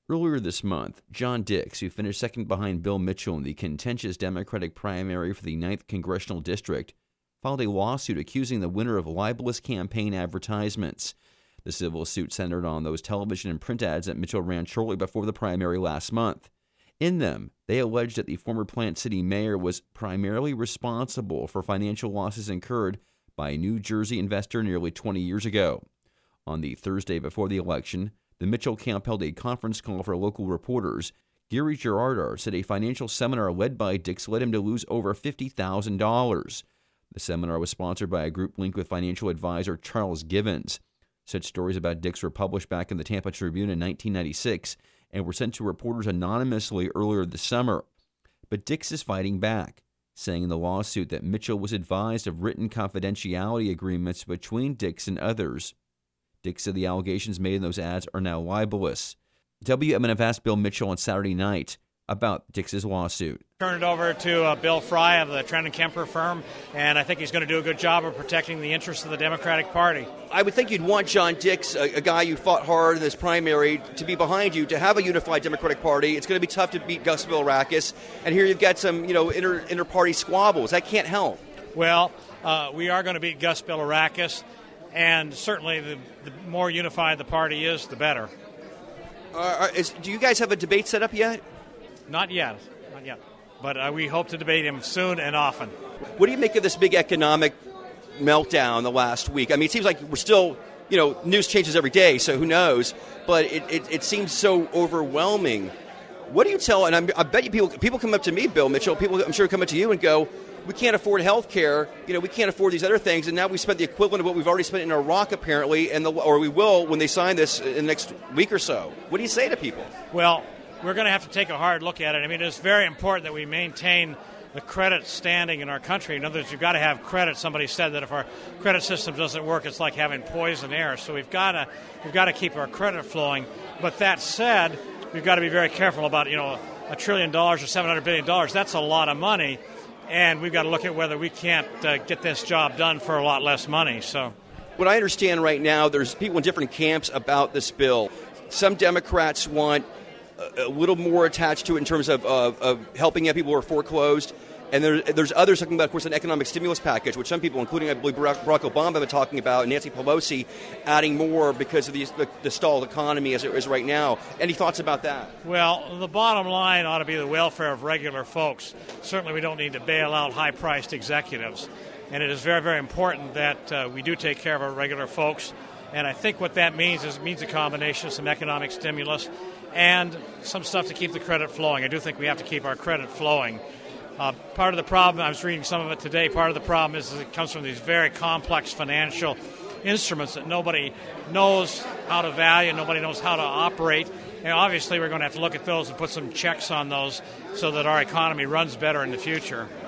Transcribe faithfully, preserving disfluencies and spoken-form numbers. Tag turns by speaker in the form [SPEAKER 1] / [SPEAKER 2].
[SPEAKER 1] Earlier this month, John Dix, who finished second behind Bill Mitchell in the contentious Democratic primary for the ninth Congressional District, filed a lawsuit accusing the winner of libelous campaign advertisements. The civil suit centered on those television and print ads that Mitchell ran shortly before the primary last month. In them, they alleged that the former Plant City mayor was primarily responsible for financial losses incurred by a New Jersey investor nearly twenty years ago. On the Thursday before the election, the Mitchell camp held a conference call for local reporters. Gary Girardar said a financial seminar led by Dix led him to lose over fifty thousand dollars. The seminar was sponsored by a group linked with financial advisor Charles Givens. Such stories about Dix were published back in the Tampa Tribune in nineteen ninety-six and were sent to reporters anonymously earlier this summer. But Dix is fighting back, saying in the lawsuit that Mitchell was advised of written confidentiality agreements between Dix and others. Dix said the allegations made in those ads are now libelous. W M N F asked Bill Mitchell on Saturday night about Dix's lawsuit.
[SPEAKER 2] Turn it over to uh, Bill Fry of the Trent and Kemper firm, and I think he's going to do a good job of protecting the interests of the Democratic Party.
[SPEAKER 3] I would think you'd want John Dix, a, a guy you fought hard in this primary, to be behind you, to have a unified Democratic Party. It's going to be tough to beat Gus Bilirakis, and here you've got some, you know, inter, inter-party squabbles. That can't help.
[SPEAKER 2] Well, uh, we are going to beat Gus Bilirakis, and certainly the, the more unified the party is, the better.
[SPEAKER 3] Uh, is, do you guys have a debate set up yet?
[SPEAKER 2] Not yet, not yet. But uh, we hope to debate him soon and often.
[SPEAKER 3] What do you make of this big economic meltdown the last week? I mean, it seems like we're still, you know, news changes every day, so who knows? But it, it, it seems so overwhelming. What do you tell, and I'm, I bet you people people come up to me, Bill Mitchell, people I'm sure come up to you and go, we can't afford health care, you know, we can't afford these other things, and now we spent the equivalent of what we've already spent in Iraq, apparently, and the, or we will when they sign this in the next week or so. What do you say to people?
[SPEAKER 2] Well, we're going to have to take a hard look at it. I mean, it's very important that we maintain the credit standing in our country. In other words, you've got to have credit. Somebody said that if our credit system doesn't work, it's like having poison air. So we've got to we've got to keep our credit flowing. But that said, we've got to be very careful about, you know, a trillion dollars or seven hundred billion dollars. That's a lot of money, and we've got to look at whether we can't uh, get this job done for a lot less money. So,
[SPEAKER 3] what I understand right now, there's people in different camps about this bill. Some Democrats want a little more attached to it in terms of, of, of helping out people who are foreclosed. And there, there's others talking about, of course, an economic stimulus package, which some people, including, I believe, Barack, Barack Obama, have been talking about, and Nancy Pelosi adding more because of the, the, the stalled economy as it is right now. Any thoughts about that?
[SPEAKER 2] Well, the bottom line ought to be the welfare of regular folks. Certainly we don't need to bail out high-priced executives. And it is very, very important that uh, we do take care of our regular folks. And I think what that means is it means a combination of some economic stimulus and some stuff to keep the credit flowing. I do think we have to keep our credit flowing. Uh, part of the problem, I was reading some of it today, part of the problem is, is it comes from these very complex financial instruments that nobody knows how to value, nobody knows how to operate. And obviously we're going to have to look at those and put some checks on those so that our economy runs better in the future.